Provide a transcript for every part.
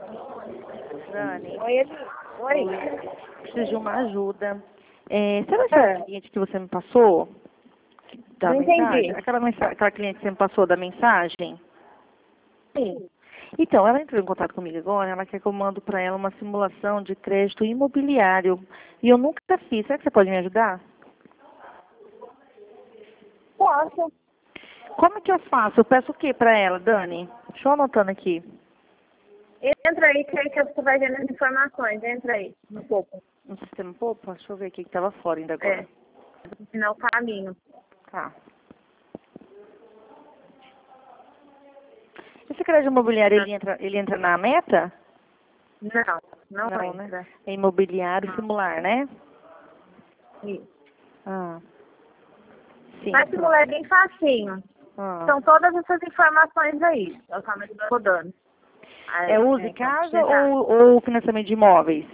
Dani, Oi, Eli. Oi. preciso de uma ajuda. Sabe aquela cliente que você me passou? Da Não mensagem? entendi. Aquela cliente que você me passou da mensagem? Sim. Então, ela entrou em contato comigo agora, ela quer que eu mando para ela uma simulação de crédito imobiliário. E eu nunca fiz. Será que você pode me ajudar? Posso. Como que eu faço? Eu peço o que para ela, Dani? Deixa eu anotando aqui. Entra aí que aí que você vai vendo as informações. Entra aí, um pouco. No sistema, pô, deixa eu ver aqui que estava fora ainda agora. É. Ensinar o caminho. Tá. Esse crédito imobiliário, ele entra na meta? Não Não, entra. né? É imobiliário simular, né? Isso. Ah, sim. Mas simular é bem facinho. Ah. São todas essas informações aí. É o caminho que eu tô dando. É uso em casa ou financiamento de imóveis?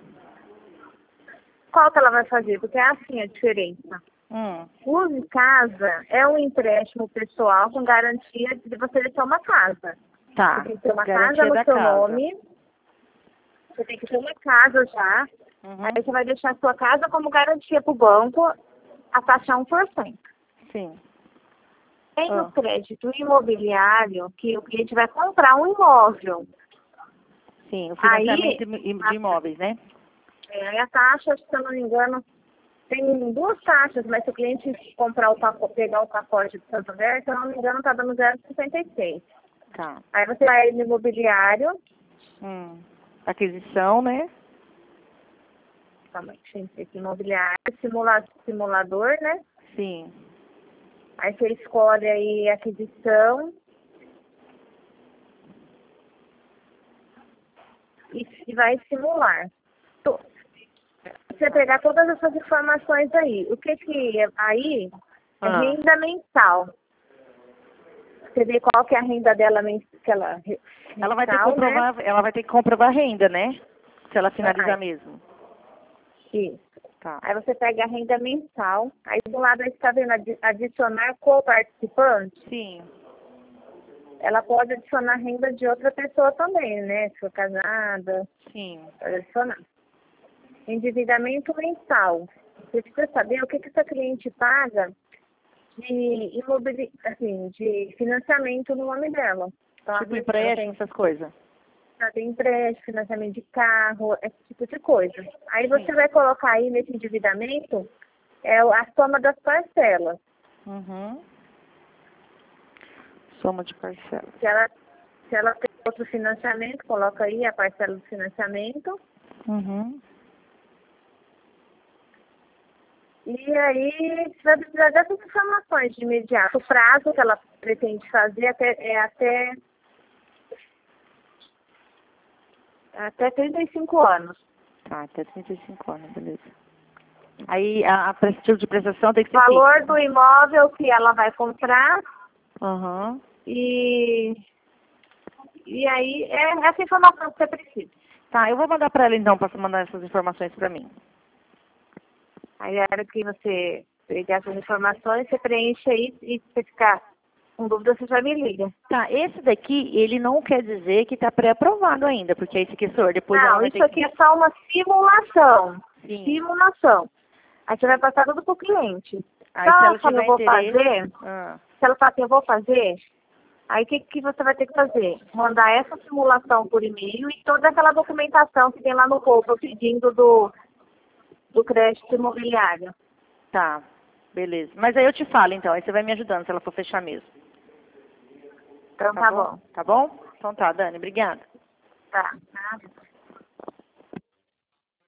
Qual que ela vai fazer? Porque é assim a diferença. Uso em casa é um empréstimo pessoal com garantia de você ter uma casa. Tá. Você tem que ter uma Garantia casa no da seu casa. nome. Você tem que ter uma casa já. Uhum. Aí você vai deixar a sua casa como garantia para o banco a taxa 1%. Sim. Tem o crédito imobiliário que o cliente vai comprar um imóvel. Sim, o financiamento Aí, de imóveis, né? Aí a taxa, se eu não me engano, tem duas taxas, mas se o cliente comprar o pacote, pegar o pacote do Santander, se eu não me engano, está dando 0,66. Tá. Aí você vai no imobiliário. Aquisição, né? Calma aí, gente, esse imobiliário, simulador, né? Sim. Aí você escolhe aí aquisição. E vai simular. Você pegar todas essas informações aí. O que é aí? É renda mensal. Você vê qual que é a renda dela Ela vai ter que comprovar, ela vai ter que comprovar a renda, né? Se ela finalizar mesmo. Isso. Tá. Aí você pega a renda mensal. Aí do lado aí você está vendo adicionar co-participante. Sim. Ela pode adicionar renda de outra pessoa também, né? Se for casada. Sim. Pode adicionar. Endividamento mensal. Você precisa saber o que essa cliente paga de financiamento no nome dela. Então, Tipo empréstimo, essas coisas. Ela tem empréstimo, financiamento de carro, esse tipo de coisa. Aí você vai colocar aí nesse endividamento a soma das parcelas. Soma de parcelas. Se ela tem outro financiamento, coloca aí a parcela do financiamento. E aí você vai precisar dessas informações de imediato. O prazo que ela pretende fazer até 35 anos. Tá, até 35 anos, beleza. Aí a tipo de prestação tem que ser valor do imóvel que ela vai comprar. E aí é essa informação que você precisa. Tá, eu vou mandar para ela então, para mandar essas informações para mim. Aí a hora que você pegar essas informações, você preenche aí e se você ficar com dúvida, você já me liga. Tá, esse daqui, ele não quer dizer que está pré-aprovado ainda, porque esse aqui, senhor, depois ela vai isso aqui é só uma simulação. Sim. Simulação. Aí você vai passar tudo pro cliente. Aí se ela tiver fazer, se ela fala assim, eu vou fazer, aí o que você vai ter que fazer? Mandar essa simulação por e-mail e toda aquela documentação que tem lá no corpo pedindo do crédito imobiliário. Tá, beleza. Mas aí eu te falo então, aí você vai me ajudando se ela for fechar mesmo. Então tá bom. Tá bom? Então tá, Dani, obrigada. Tá.